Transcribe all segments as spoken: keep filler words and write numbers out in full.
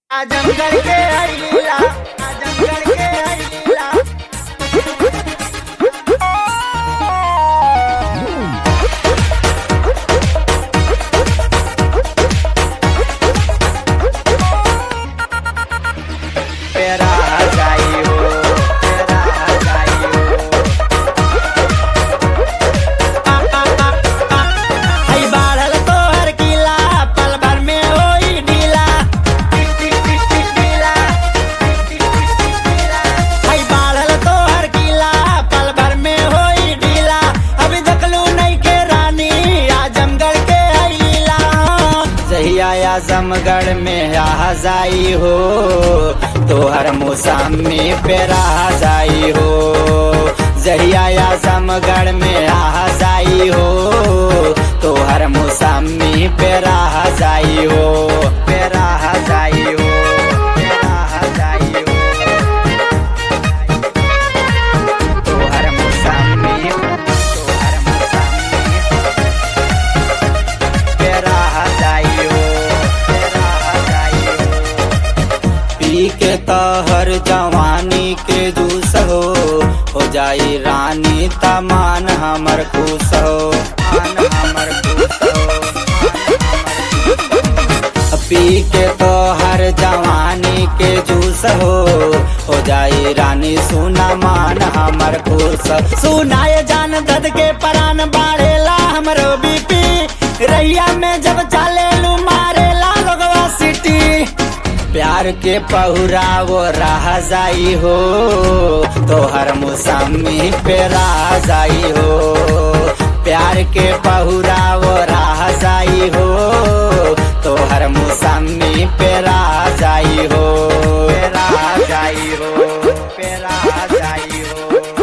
आजमगढ़ के अइला आजमगढ़ के अइला पेरा जाई हो पेरा जाई हो हई बाढ़ल तोहर किला पल भर में होई ढीला ढीला हई बाढ़ल तोहर किला पल भर में होई ढीला अभी देखलू नहीं के रानी आजमगढ़ के अइला जहिया आजमगढ़ में आ जाई हो तोहर मौसमी पेरा जाई हो जहिया आजमगढ़ में आ जाई हो तोहर मौसमी पेरा जाई हो पेरा जाई हो पेरा जाई हो तोहर मौसमी तोहर मौसमी पेरा जाई हो पेरा जाई हो पी के तहर जवानी के जूस हो हो जाई रानी तमान हमर खुश हो मान हमर खुश हो पी के तोहर जवानी के जूस हो हो जाई रानी सुना मान हमर खुश सुनाए जान दद के परान बाढ़ेला हमरो बीपी रैया में जब चाले लू मारेला लोगवा सिटी प्यार के पहुरा वो रह जाई हो तोहर मौसमी पे रह जाई हो प्यार के पहुरा वो रह जाई हो तोहर मौसमी पे रह जाई हो पे रह जाई हो पे रह जाई हो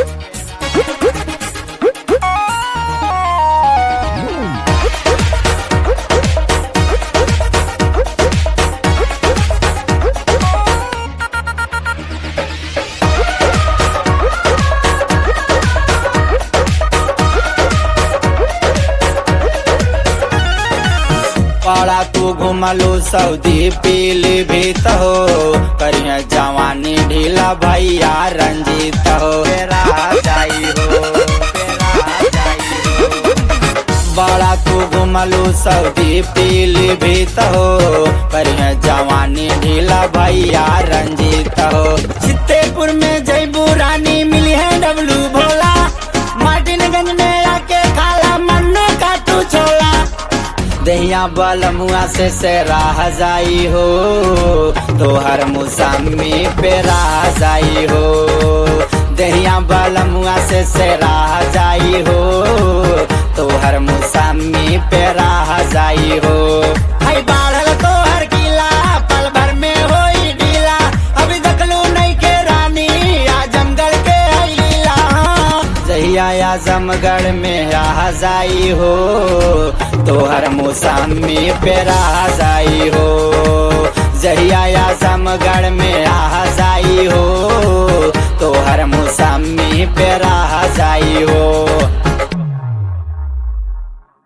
पड़ा तू घुमलू सऊदी पीली भीत हो करिया जवानी ढीला भैया रंजीत हो पेरा जाई हो पेरा जाई हो बड़ा तू घुमलू सऊदी पीली भीत हो करिया जवानी ढीला भैया रंजीत हो चित्तेपुर में जयबू रानी मिली है डब्लू भोला मार्टिनगंज में आके खाला मन्नू का तू छोला दहिया बल मुआ से से राह जाई हो तोहर मौसमी पे राह जाई हो दहिया बल मुआ से से राह जाई हो तोहर मौसमी पे राह जाई हो हई बाढ़ल तोहर किला पल भर में होई ढीला अभी देखलू नहीं के रानी आजमगढ़ के अइला जहिया आजमगढ़ में आ जाई हो तोहर मौसमी पे रह जाई हो जहिया आजमगढ़ में आ जाई हो तोहर मौसमी पे रह जाई हो।